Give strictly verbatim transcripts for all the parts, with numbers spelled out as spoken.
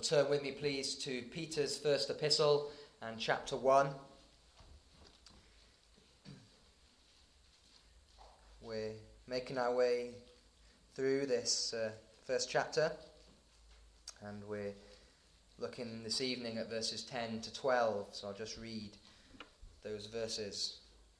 turn with me, please, to Peter's first epistle and chapter one. We're making our way through this uh, first chapter, and we're looking this evening at verses ten to twelve, so I'll just read those verses.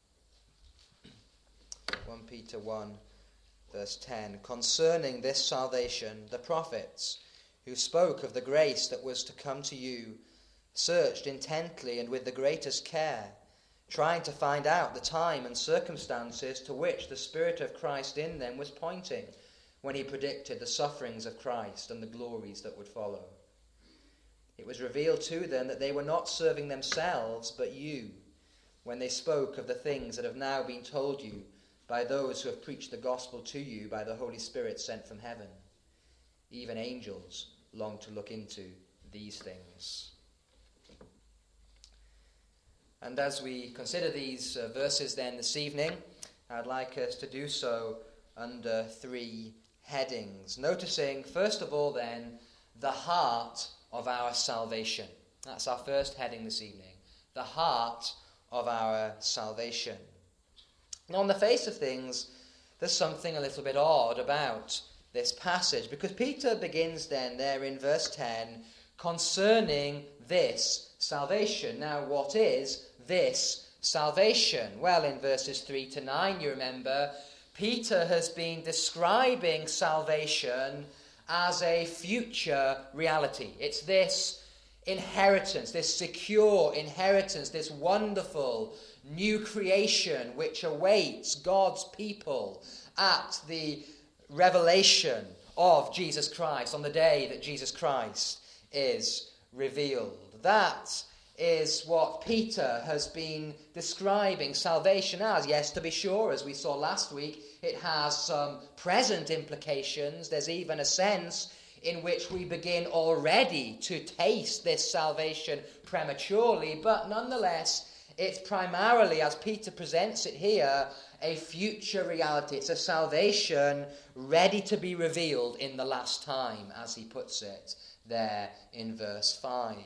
First Peter one, verse ten. Concerning this salvation, the prophets, who spoke of the grace that was to come to you, searched intently and with the greatest care, trying to find out the time and circumstances to which the Spirit of Christ in them was pointing, when he predicted the sufferings of Christ and the glories that would follow. It was revealed to them that they were not serving themselves, but you, when they spoke of the things that have now been told you by those who have preached the gospel to you by the Holy Spirit sent from heaven. Even angels long to look into these things. And as we consider these uh, verses then this evening, I'd like us to do so under three headings. Noticing, first of all then, the heart of our salvation. That's our first heading this evening. The heart of our salvation. Now, on the face of things, there's something a little bit odd about this passage, because Peter begins then there in verse ten, concerning this salvation. Now, what is this salvation? Well, in verses three to nine, you remember, Peter has been describing salvation as a future reality. It's this inheritance, this secure inheritance, this wonderful new creation which awaits God's people at the revelation of Jesus Christ, on the day that Jesus Christ is revealed. That is what Peter has been describing salvation as. Yes, to be sure, as we saw last week, it has some present implications. There's even a sense in which we begin already to taste this salvation prematurely, but nonetheless, it's primarily, as Peter presents it here, a future reality. It's a salvation ready to be revealed in the last time, as he puts it there in verse five.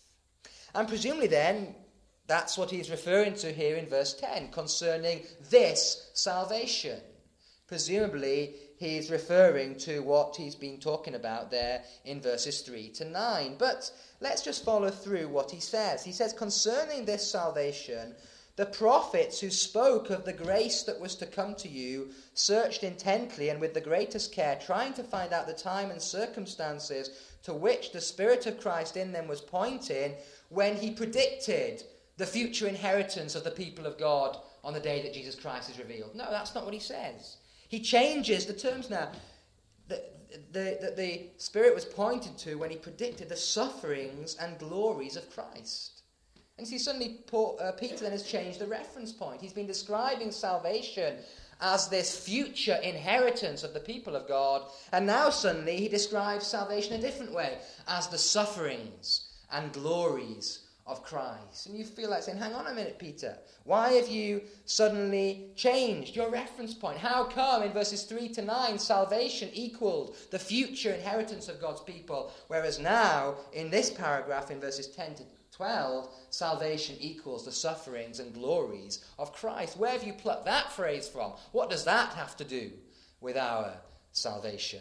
And presumably then, that's what he's referring to here in verse ten, concerning this salvation. Presumably, he's referring to what he's been talking about there in verses three to nine. But let's just follow through what he says. He says, concerning this salvation, the prophets who spoke of the grace that was to come to you searched intently and with the greatest care, trying to find out the time and circumstances to which the Spirit of Christ in them was pointing when he predicted the future inheritance of the people of God on the day that Jesus Christ is revealed. No, that's not what he says. He changes the terms now. The, the, the, the Spirit was pointed to when he predicted the sufferings and glories of Christ. And see, suddenly Paul, uh, Peter then has changed the reference point. He's been describing salvation as this future inheritance of the people of God, and now suddenly he describes salvation a different way, as the sufferings and glories of Christ. And you feel like saying, hang on a minute, Peter. Why have you suddenly changed your reference point? How come in verses three to nine salvation equaled the future inheritance of God's people, whereas now in this paragraph in verses ten to twelve, salvation equals the sufferings and glories of Christ? Where have you plucked that phrase from? What does that have to do with our salvation?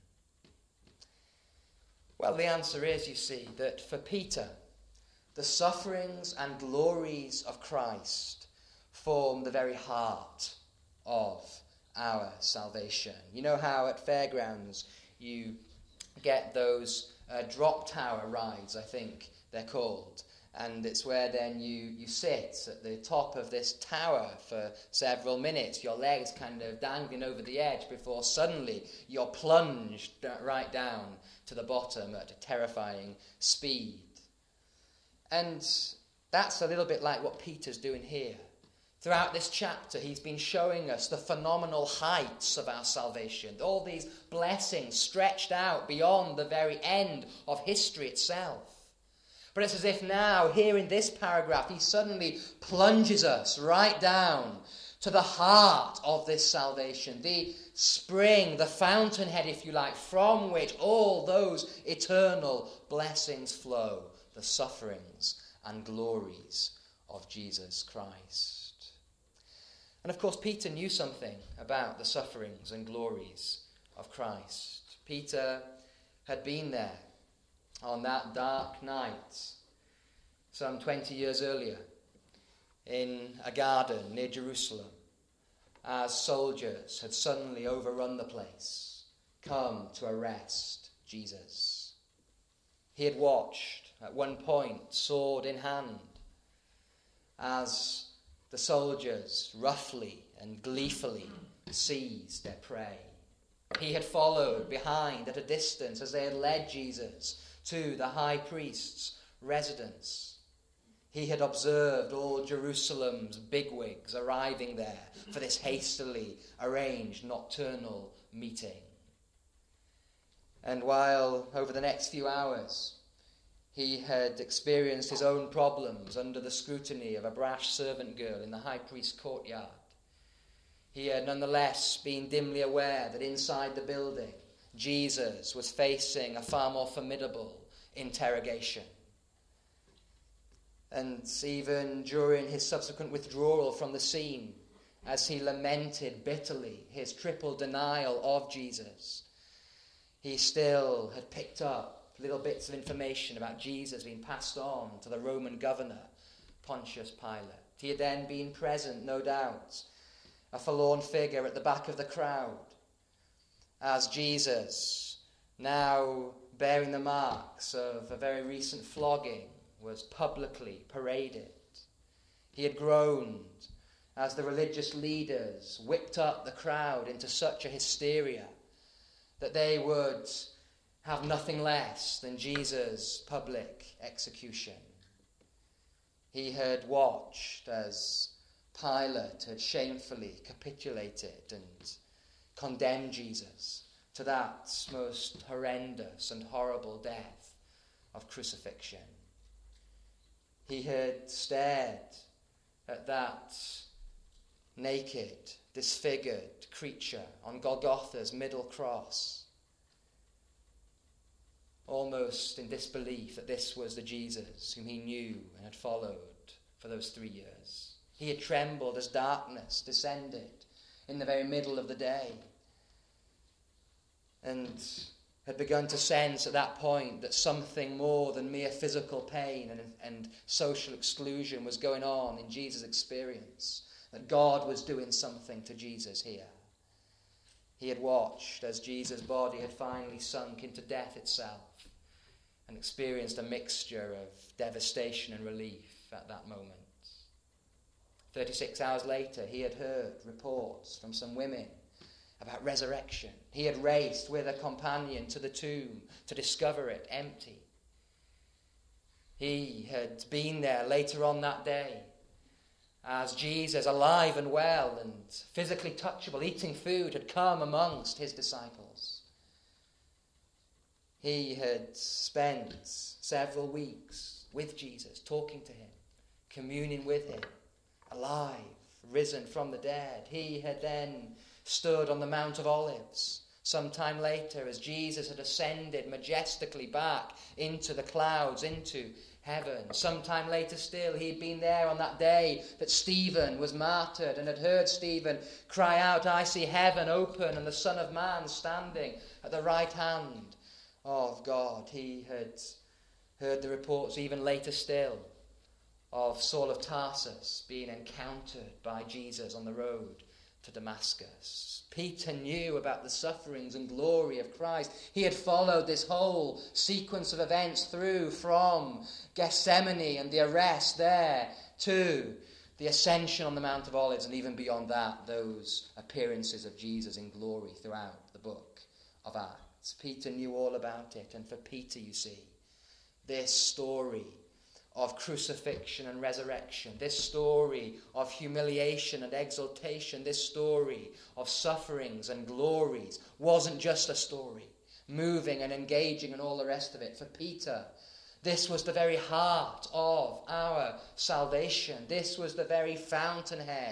Well, the answer is, you see, that for Peter, the sufferings and glories of Christ form the very heart of our salvation. You know how at fairgrounds you get those uh, drop tower rides, I think they're called. And it's where then you, you sit at the top of this tower for several minutes, your legs kind of dangling over the edge before suddenly you're plunged right down to the bottom at a terrifying speed. And that's a little bit like what Peter's doing here. Throughout this chapter, he's been showing us the phenomenal heights of our salvation, all these blessings stretched out beyond the very end of history itself. But it's as if now, here in this paragraph, he suddenly plunges us right down to the heart of this salvation, the spring, the fountainhead, if you like, from which all those eternal blessings flow, the sufferings and glories of Jesus Christ. And of course, Peter knew something about the sufferings and glories of Christ. Peter had been there on that dark night some twenty years earlier in a garden near Jerusalem, as soldiers had suddenly overrun the place, come to arrest Jesus. He had watched, at one point, sword in hand, as the soldiers roughly and gleefully seized their prey. He had followed behind at a distance as they had led Jesus to the high priest's residence. He had observed all Jerusalem's bigwigs arriving there for this hastily arranged nocturnal meeting. And while over the next few hours he had experienced his own problems under the scrutiny of a brash servant girl in the high priest's courtyard, he had nonetheless been dimly aware that inside the building Jesus was facing a far more formidable interrogation. And even during his subsequent withdrawal from the scene, as he lamented bitterly his triple denial of Jesus, he still had picked up little bits of information about Jesus being passed on to the Roman governor, Pontius Pilate. He had then been present, no doubt, a forlorn figure at the back of the crowd, as Jesus, now bearing the marks of a very recent flogging, was publicly paraded. He had groaned as the religious leaders whipped up the crowd into such a hysteria that they would have nothing less than Jesus' public execution. He had watched as Pilate had shamefully capitulated and condemned Jesus to that most horrendous and horrible death of crucifixion. He had stared at that naked, disfigured creature on Golgotha's middle cross, almost in disbelief that this was the Jesus whom he knew and had followed for those three years. He had trembled as darkness descended in the very middle of the day, and had begun to sense at that point that something more than mere physical pain and, and social exclusion was going on in Jesus' experience, that God was doing something to Jesus here. He had watched as Jesus' body had finally sunk into death itself and experienced a mixture of devastation and relief at that moment. Thirty-six hours later, he had heard reports from some women about resurrection. He had raced with a companion to the tomb to discover it empty. He had been there later on that day as Jesus, alive and well and physically touchable, eating food, had come amongst his disciples. He had spent several weeks with Jesus, talking to him, communing with him, alive, risen from the dead. He had then stood on the Mount of Olives some time later as Jesus had ascended majestically back into the clouds, into heaven. Some time later still, he had been there on that day that Stephen was martyred and had heard Stephen cry out, "I see heaven open and the Son of Man standing at the right hand of God." He had heard the reports even later still of Saul of Tarsus being encountered by Jesus on the road to Damascus. Peter knew about the sufferings and glory of Christ. He had followed this whole sequence of events through from Gethsemane and the arrest there to the ascension on the Mount of Olives, and even beyond that, those appearances of Jesus in glory throughout the book of Acts. Peter knew all about it, and for Peter, you see, this story of crucifixion and resurrection, this story of humiliation and exaltation, this story of sufferings and glories wasn't just a story, moving and engaging and all the rest of it. For Peter, this was the very heart of our salvation. This was the very fountainhead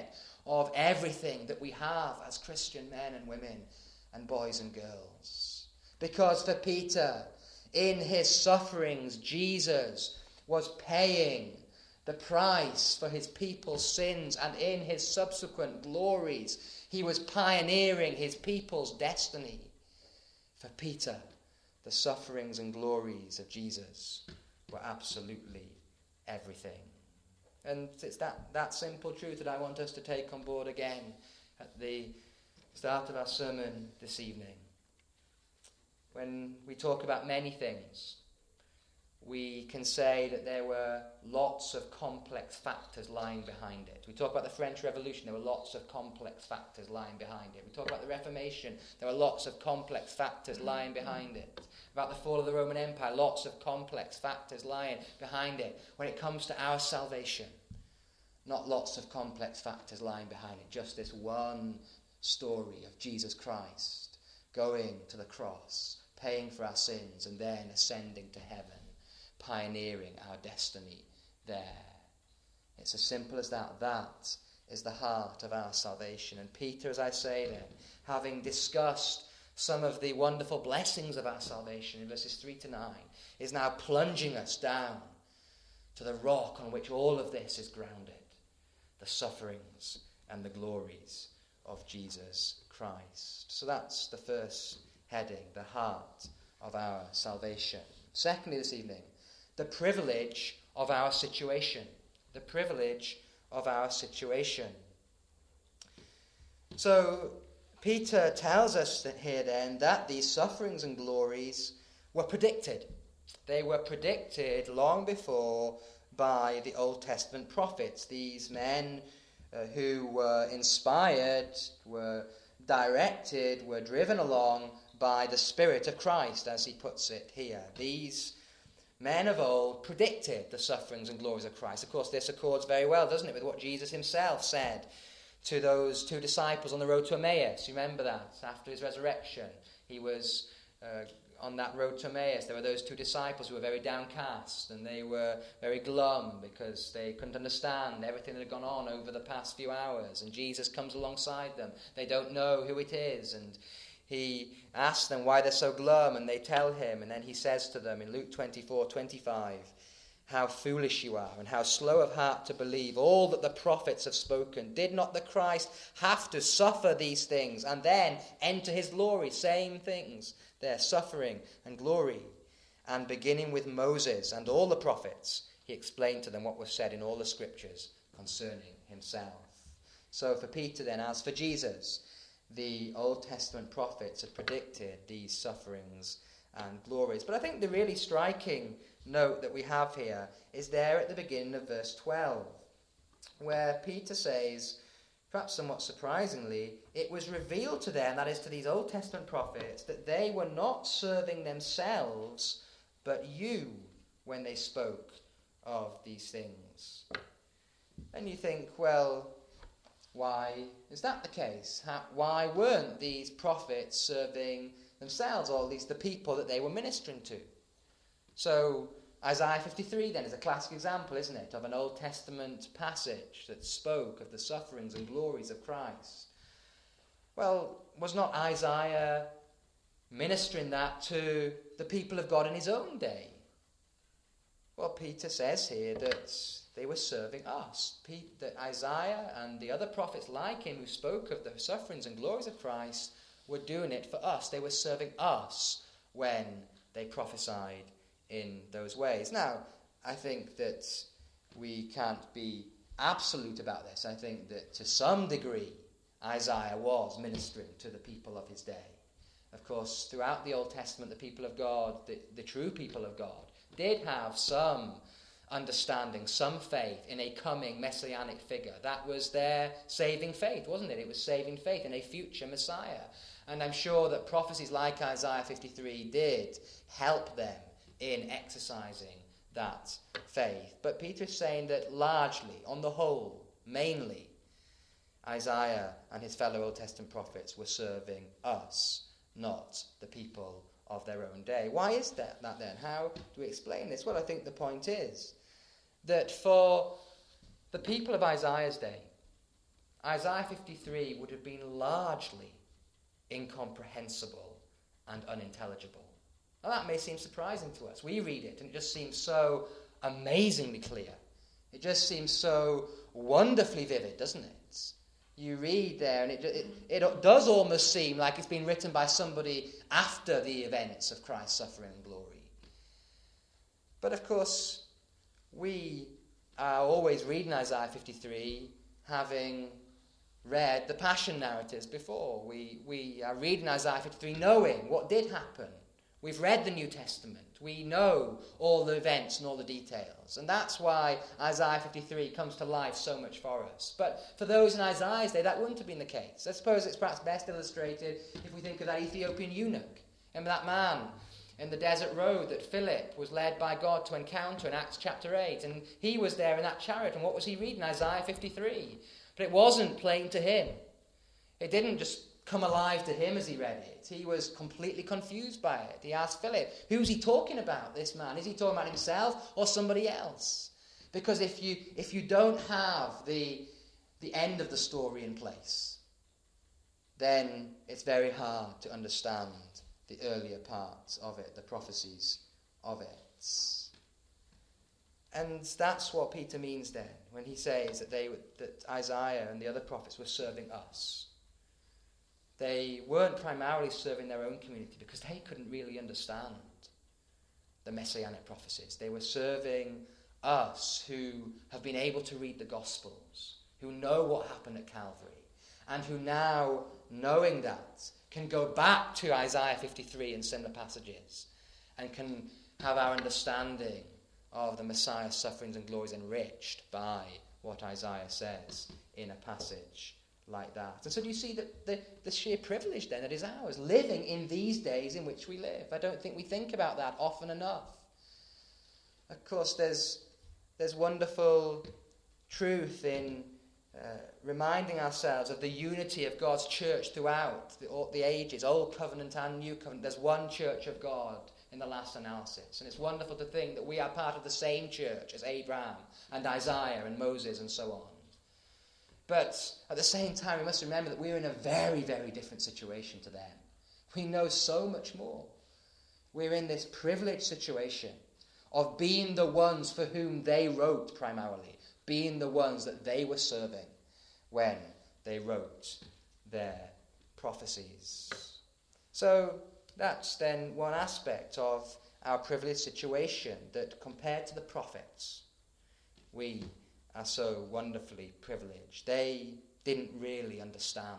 of everything that we have as Christian men and women and boys and girls. Because for Peter, in his sufferings, Jesus was paying the price for his people's sins, and in his subsequent glories, he was pioneering his people's destiny. For Peter, the sufferings and glories of Jesus were absolutely everything. And it's that, that simple truth that I want us to take on board again at the start of our sermon this evening. When we talk about many things, we can say that there were lots of complex factors lying behind it. We talk about the French Revolution, there were lots of complex factors lying behind it. We talk about the Reformation, there were lots of complex factors lying behind it. About the fall of the Roman Empire, lots of complex factors lying behind it. When it comes to our salvation, not lots of complex factors lying behind it, just this one story of Jesus Christ going to the cross, paying for our sins, and then ascending to heaven, pioneering our destiny there. It's as simple as that. That is the heart of our salvation. And Peter, as I say then, having discussed some of the wonderful blessings of our salvation in verses three to nine, is now plunging us down to the rock on which all of this is grounded, the sufferings and the glories of Jesus Christ. So that's the first heading, the heart of our salvation. Secondly, this evening, the privilege of our situation. The privilege of our situation. So, Peter tells us that here then that these sufferings and glories were predicted. They were predicted long before by the Old Testament prophets. These men uh, who were inspired, were directed, were driven along by the Spirit of Christ, as he puts it here. These men of old predicted the sufferings and glories of Christ. Of course, this accords very well, doesn't it, with what Jesus himself said to those two disciples on the road to Emmaus. You remember that? After his resurrection, he was uh, on that road to Emmaus. There were those two disciples who were very downcast, and they were very glum because they couldn't understand everything that had gone on over the past few hours. And Jesus comes alongside them. They don't know who it is, and he asks them why they're so glum, and they tell him, and then he says to them in Luke twenty-four twenty-five, how foolish you are, and how slow of heart to believe all that the prophets have spoken. Did not the Christ have to suffer these things and then enter his glory? Same things there, suffering and glory. And beginning with Moses and all the prophets, he explained to them what was said in all the scriptures concerning himself. So for Peter then, as for Jesus, the Old Testament prophets had predicted these sufferings and glories. But I think the really striking note that we have here is there at the beginning of verse twelve, where Peter says, perhaps somewhat surprisingly, it was revealed to them, that is to these Old Testament prophets, that they were not serving themselves, but you, when they spoke of these things. And you think, well, why is that the case? How, why weren't these prophets serving themselves, or at least the people that they were ministering to? So Isaiah fifty-three then is a classic example, isn't it, of an Old Testament passage that spoke of the sufferings and glories of Christ. Well, was not Isaiah ministering that to the people of God in his own day? Well, Peter says here that they were serving us. That Isaiah and the other prophets like him who spoke of the sufferings and glories of Christ were doing it for us. They were serving us when they prophesied in those ways. Now, I think that we can't be absolute about this. I think that to some degree Isaiah was ministering to the people of his day. Of course, throughout the Old Testament, the people of God, the, the true people of God, did have some understanding, some faith in a coming messianic figure. That was their saving faith, wasn't it? It was saving faith in a future Messiah. And I'm sure that prophecies like Isaiah fifty-three did help them in exercising that faith. But Peter is saying that largely, on the whole, mainly, Isaiah and his fellow Old Testament prophets were serving us, not the people of their own day. Why is that, that then? How do we explain this? Well, I think the point is that for the people of Isaiah's day, Isaiah fifty-three would have been largely incomprehensible and unintelligible. Now that may seem surprising to us. We read it and it just seems so amazingly clear. It just seems so wonderfully vivid, doesn't it? You read there and it, it, it does almost seem like it's been written by somebody after the events of Christ's suffering and glory. But of course, we are always reading Isaiah fifty-three having read the Passion narratives before. We, we are reading Isaiah fifty-three knowing what did happen. We've read the New Testament. We know all the events and all the details. And that's why Isaiah fifty-three comes to life so much for us. But for those in Isaiah's day, that wouldn't have been the case. I suppose it's perhaps best illustrated if we think of that Ethiopian eunuch. Remember that man in the desert road that Philip was led by God to encounter in Acts chapter eight. And he was there in that chariot. And what was he reading? Isaiah fifty-three. But it wasn't plain to him. It didn't just come alive to him as he read it. He was completely confused by it. He asked Philip, who's he talking about, this man? Is he talking about himself or somebody else? Because if you if you don't have the, the end of the story in place, then it's very hard to understand the earlier parts of it, the prophecies of it. And that's what Peter means then when he says that they that Isaiah and the other prophets were serving us. They weren't primarily serving their own community because they couldn't really understand the messianic prophecies. They were serving us who have been able to read the Gospels, who know what happened at Calvary, and who now, knowing that, can go back to Isaiah fifty-three and similar passages and can have our understanding of the Messiah's sufferings and glories enriched by what Isaiah says in a passage like that. And so do you see the, the, the sheer privilege then that is ours, living in these days in which we live? I don't think we think about that often enough. Of course, there's, there's wonderful truth in uh, reminding ourselves of the unity of God's church throughout the, the ages, Old Covenant and New Covenant. There's one church of God in the last analysis. And it's wonderful to think that we are part of the same church as Abraham and Isaiah and Moses and so on. But at the same time, we must remember that we're in a very, very different situation to them. We know so much more. We're in this privileged situation of being the ones for whom they wrote primarily, being the ones that they were serving when they wrote their prophecies. So that's then one aspect of our privileged situation, that compared to the prophets, we are so wonderfully privileged. They didn't really understand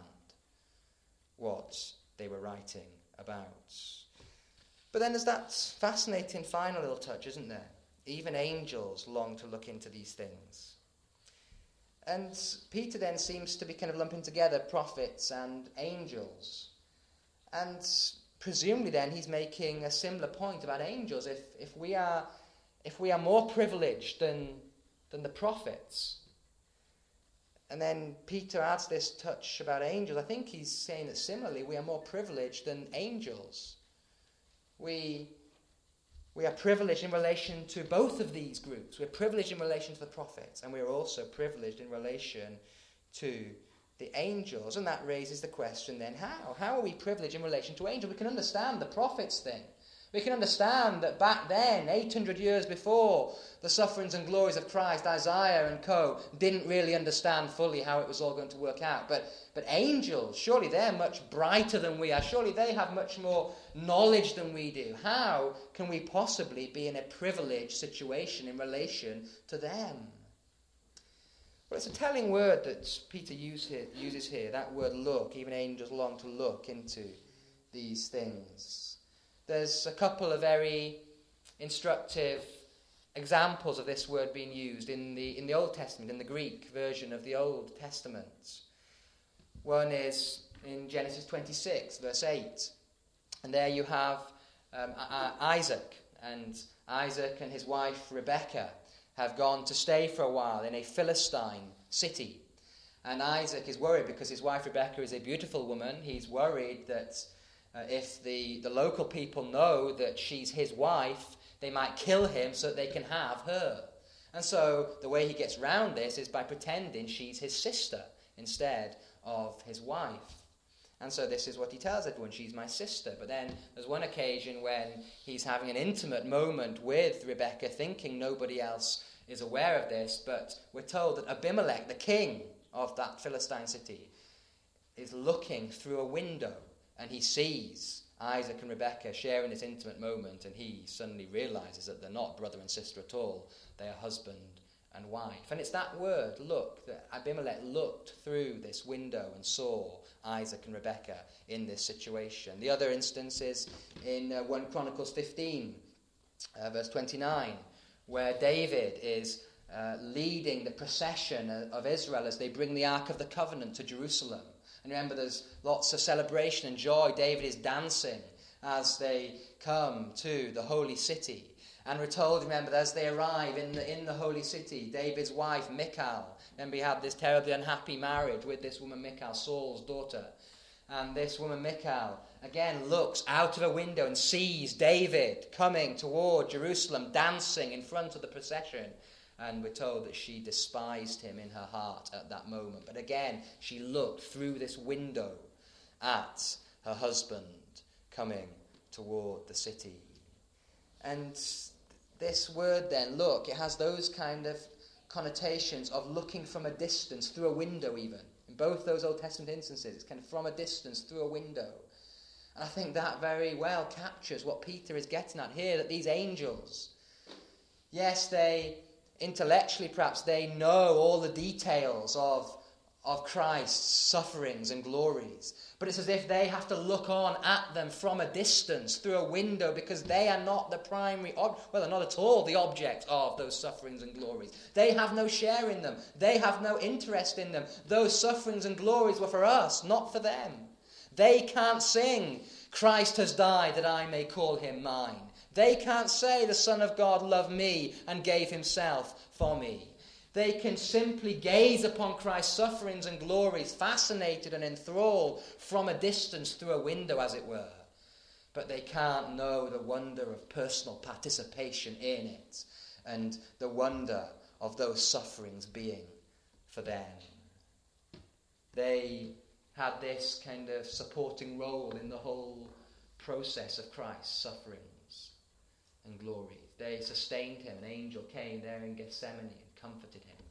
what they were writing about. But then there's that fascinating final little touch, isn't there? Even angels long to look into these things. And Peter then seems to be kind of lumping together prophets and angels. And presumably then he's making a similar point about angels. If if we are if we are more privileged than than the prophets, and then Peter adds this touch about angels, I think he's saying that similarly we are more privileged than angels. We we are privileged in relation to both of these groups. We're privileged in relation to the prophets, and we're also privileged in relation to the angels. And that raises the question then, how? How are we privileged in relation to angels? We can understand the prophets thing. We can understand that back then, eight hundred years before the sufferings and glories of Christ, Isaiah and co. didn't really understand fully how it was all going to work out. But, but angels, surely they're much brighter than we are. Surely they have much more knowledge than we do. How can we possibly be in a privileged situation in relation to them? Well, it's a telling word that Peter use here, uses here, that word look. Even angels long to look into these things. There's a couple of very instructive examples of this word being used in the in the Old Testament, in the Greek version of the Old Testament. One is in Genesis twenty-six, verse eight. And there you have um, Isaac, and Isaac and his wife Rebekah have gone to stay for a while in a Philistine city. And Isaac is worried because his wife Rebekah is a beautiful woman. He's worried that Uh, if the, the local people know that she's his wife, they might kill him so that they can have her. And so the way he gets round this is by pretending she's his sister instead of his wife. And so this is what he tells everyone, she's my sister. But then there's one occasion when he's having an intimate moment with Rebekah, thinking nobody else is aware of this, but we're told that Abimelech, the king of that Philistine city, is looking through a window, and he sees Isaac and Rebekah sharing this intimate moment, and he suddenly realizes that they're not brother and sister at all. They are husband and wife. And it's that word, look, that Abimelech looked through this window and saw Isaac and Rebekah in this situation. The other instance is in uh, First Chronicles fifteen, uh, verse twenty-nine, where David is uh, leading the procession of Israel as they bring the Ark of the Covenant to Jerusalem. And remember, there's lots of celebration and joy. David is dancing as they come to the holy city. And we're told, remember, as they arrive in the, in the holy city, David's wife, Michal, remember he had this terribly unhappy marriage with this woman Michal, Saul's daughter. And this woman Michal, again, looks out of a window and sees David coming toward Jerusalem, dancing in front of the procession. And we're told that she despised him in her heart at that moment. But again, she looked through this window at her husband coming toward the city. And this word then, look, it has those kind of connotations of looking from a distance, through a window even. In both those Old Testament instances, it's kind of from a distance, through a window. And I think that very well captures what Peter is getting at here, that these angels, yes, they, intellectually perhaps, they know all the details of, of Christ's sufferings and glories. But it's as if they have to look on at them from a distance, through a window, because they are not the primary, ob- well, they're not at all the object of those sufferings and glories. They have no share in them. They have no interest in them. Those sufferings and glories were for us, not for them. They can't sing, Christ has died that I may call him mine. They can't say the Son of God loved me and gave himself for me. They can simply gaze upon Christ's sufferings and glories, fascinated and enthralled from a distance, through a window, as it were. But they can't know the wonder of personal participation in it, and the wonder of those sufferings being for them. They had this kind of supporting role in the whole process of Christ's sufferings and glory. They sustained him. An angel came there in Gethsemane and comforted him.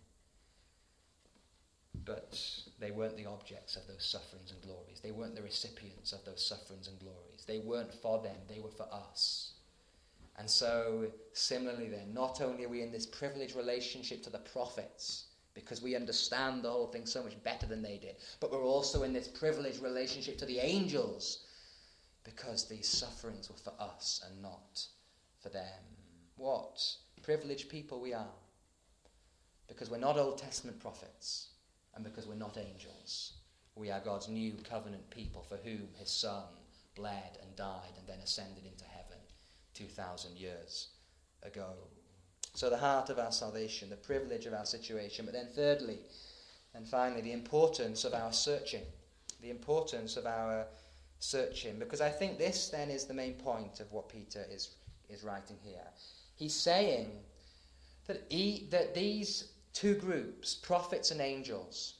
But they weren't the objects of those sufferings and glories. They weren't the recipients of those sufferings and glories. They weren't for them. They were for us. And so, similarly then, not only are we in this privileged relationship to the prophets, because we understand the whole thing so much better than they did, but we're also in this privileged relationship to the angels, because these sufferings were for us and not for them. What privileged people we are. Because we're not Old Testament prophets, and because we're not angels. We are God's new covenant people, for whom his Son bled and died and then ascended into heaven two thousand years ago. So the heart of our salvation, the privilege of our situation, but then thirdly, and finally, the importance of our searching. The importance of our searching. Because I think this then is the main point of what Peter is, is writing here. He's saying that, he, that these two groups, prophets and angels,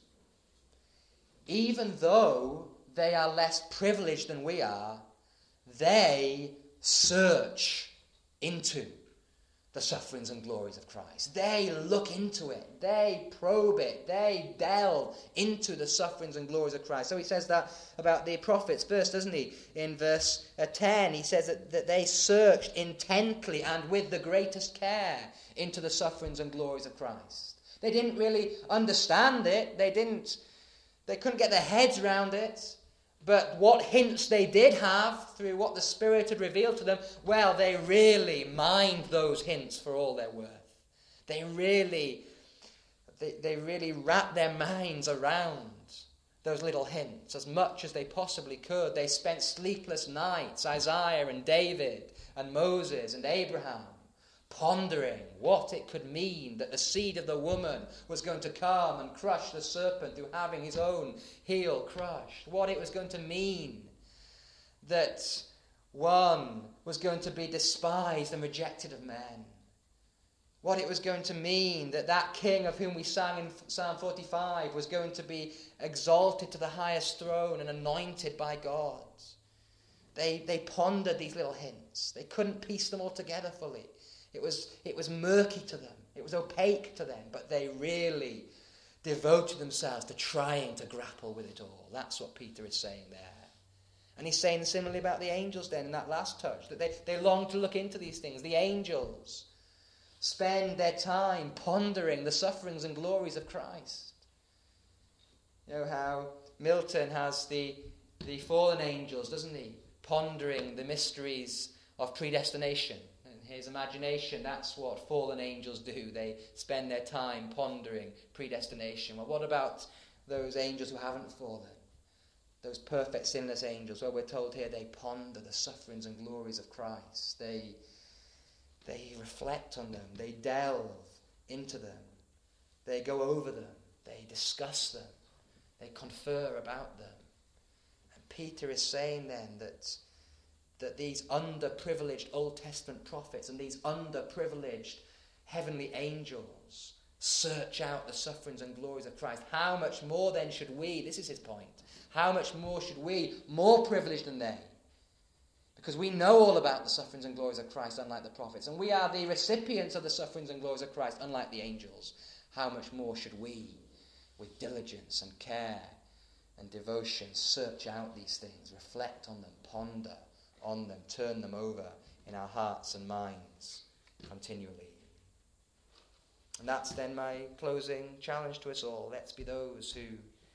even though they are less privileged than we are, they search into the sufferings and glories of Christ. They look into it. They probe it. They delve into the sufferings and glories of Christ. So he says that about the prophets first, doesn't he? In verse ten, he says that, that they searched intently and with the greatest care into the sufferings and glories of Christ. They didn't really understand it. They didn't, they couldn't get their heads around it. But what hints they did have through what the Spirit had revealed to them, well, they really mined those hints for all they're worth. They really, they, they really wrapped their minds around those little hints as much as they possibly could. They spent sleepless nights, Isaiah and David and Moses and Abraham, pondering what it could mean that the seed of the woman was going to come and crush the serpent through having his own heel crushed. What it was going to mean that one was going to be despised and rejected of men, what it was going to mean that that king of whom we sang in Psalm forty-five was going to be exalted to the highest throne and anointed by God. They, they pondered these little hints. They couldn't piece them all together fully. It was, it was murky to them. It was opaque to them, but they really devoted themselves to trying to grapple with it all. That's what Peter is saying there. And he's saying similarly about the angels then in that last touch, that they, they long to look into these things. The angels spend their time pondering the sufferings and glories of Christ. You know how Milton has the, the fallen angels, doesn't he? Pondering the mysteries of predestination. In his imagination, that's what fallen angels do. They spend their time pondering predestination. Well, what about those angels who haven't fallen? Those perfect sinless angels? Well, we're told here they ponder the sufferings and glories of Christ. They, they reflect on them. They delve into them. They go over them. They discuss them. They confer about them. And Peter is saying then that that these underprivileged Old Testament prophets and these underprivileged heavenly angels search out the sufferings and glories of Christ. How much more then should we, this is his point, how much more should we, more privileged than they, because we know all about the sufferings and glories of Christ, unlike the prophets, and we are the recipients of the sufferings and glories of Christ, unlike the angels, how much more should we, with diligence and care and devotion, search out these things, reflect on them, ponder on them, turn them over in our hearts and minds continually. And that's then my closing challenge to us all. Let's be those who,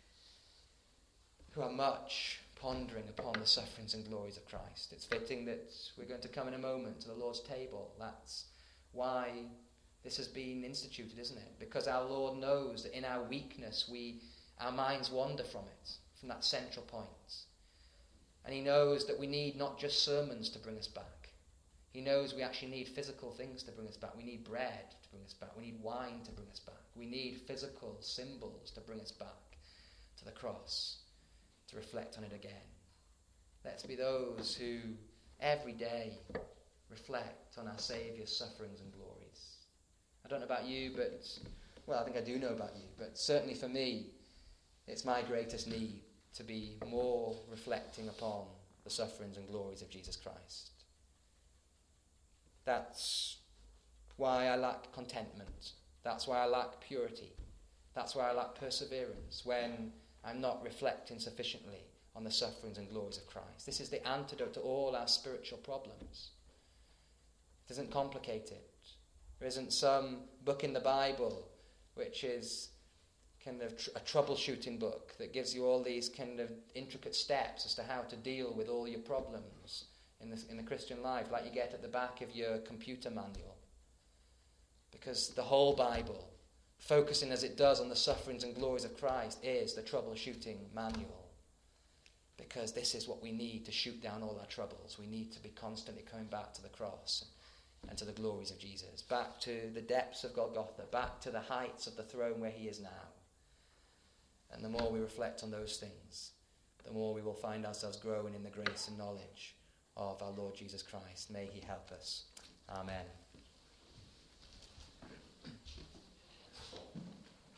who are much pondering upon the sufferings and glories of Christ. It's fitting that we're going to come in a moment to the Lord's table. That's why this has been instituted, isn't it? Because our Lord knows that in our weakness we our minds wander from it, from that central point. And he knows that we need not just sermons to bring us back. He knows we actually need physical things to bring us back. We need bread to bring us back. We need wine to bring us back. We need physical symbols to bring us back to the cross, to reflect on it again. Let's be those who every day reflect on our Saviour's sufferings and glories. I don't know about you, but, well, I think I do know about you, but certainly for me, it's my greatest need to be more reflecting upon the sufferings and glories of Jesus Christ. That's why I lack contentment. That's why I lack purity. That's why I lack perseverance, when I'm not reflecting sufficiently on the sufferings and glories of Christ. This is the antidote to all our spiritual problems. It isn't complicated. There isn't some book in the Bible which is kind of tr- a troubleshooting book that gives you all these kind of intricate steps as to how to deal with all your problems in the, in the Christian life, like you get at the back of your computer manual. Because the whole Bible, focusing as it does on the sufferings and glories of Christ, is the troubleshooting manual. Because this is what we need to shoot down all our troubles. We need to be constantly coming back to the cross and to the glories of Jesus, back to the depths of Golgotha, back to the heights of the throne where he is now. And the more we reflect on those things, the more we will find ourselves growing in the grace and knowledge of our Lord Jesus Christ. May he help us. Amen.